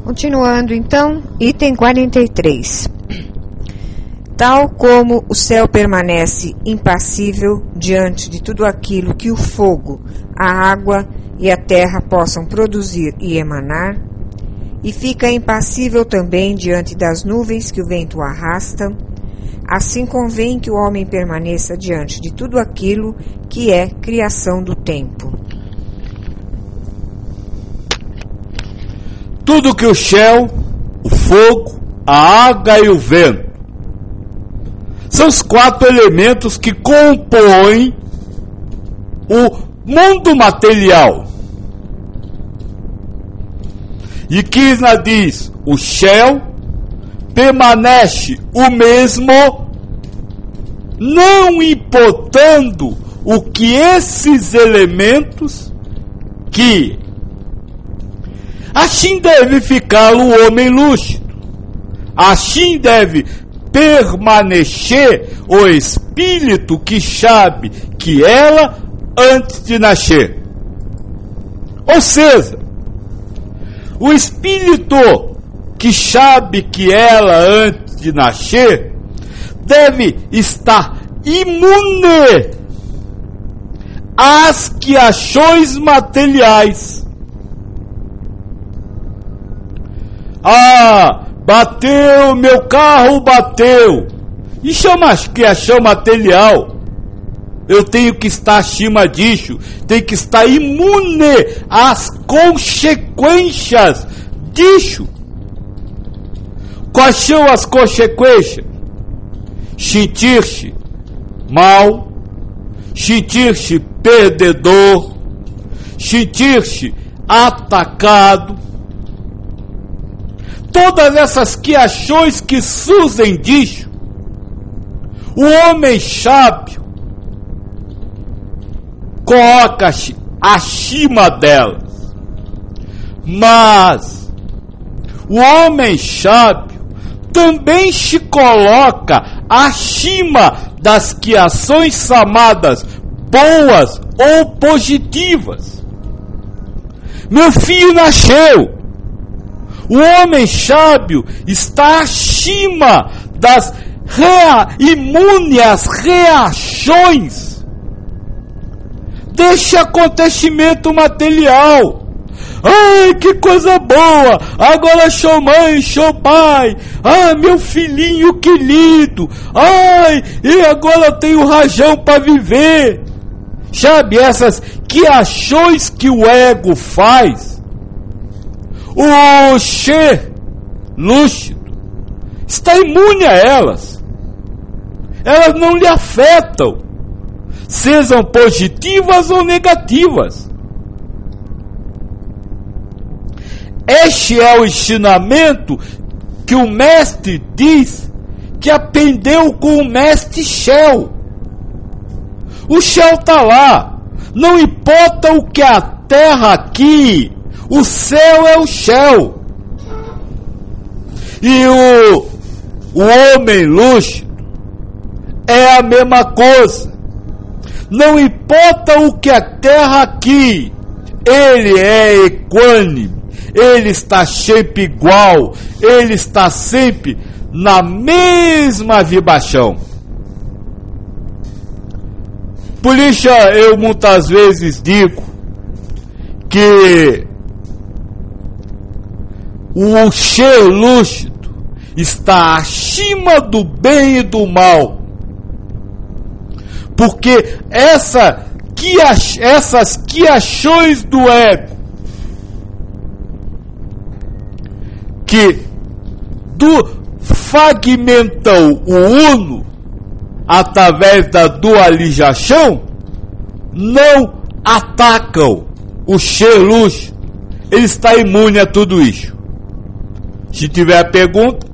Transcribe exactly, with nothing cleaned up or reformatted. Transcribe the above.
Continuando então, item quarenta e três. Tal como o céu permanece impassível diante de tudo aquilo que o fogo, a água e a terra possam produzir e emanar, e fica impassível também diante das nuvens que o vento arrasta, assim convém que o homem permaneça diante de tudo aquilo que é criação do tempo. Tudo que o céu, o fogo, a água e o vento são os quatro elementos que compõem o mundo material. E Krishna diz, o céu permanece o mesmo, não importando o que esses elementos, que assim deve ficar o homem lúcido, assim deve permanecer o espírito que sabe que ela antes de nascer. Ou seja, o espírito que sabe que ela antes de nascer deve estar imune às criações materiais. Ah, bateu, meu carro bateu. Isso é uma criação material. Eu tenho que estar acima disso, tenho que estar imune às consequências disso. Quais são as consequências? Sentir-se mal, sentir-se perdedor, sentir-se atacado. Todas essas criações que surgem disso, o homem sábio coloca-se acima delas. Mas o homem sábio também se coloca acima das criações chamadas boas ou positivas. Meu filho nasceu. O homem sábio está acima das rea- imune às reações deste acontecimento material. Ai, que coisa boa! Agora sou mãe, sou pai. Ah, meu filhinho querido. Ai, e agora tenho rajão para viver. Sabe, essas criações que o ego faz, o ser lúcido está imune a elas. Elas não lhe afetam, sejam positivas ou negativas. Este é o ensinamento que o mestre diz que aprendeu com o mestre Shell. O Shell está lá, não importa o que a terra aqui, o céu é o Shell. E o, o homem lúcido é a mesma coisa. Não importa o que a terra aqui, ele é equânime, ele está sempre igual, ele está sempre na mesma vibração. Por isso eu muitas vezes digo que o ser lúcido está acima do bem e do mal, porque essa, essas criações do ego que do, fragmentam o uno através da dualização não atacam o ser lúcido. Ele está imune a tudo isso. Se tiver pergunta,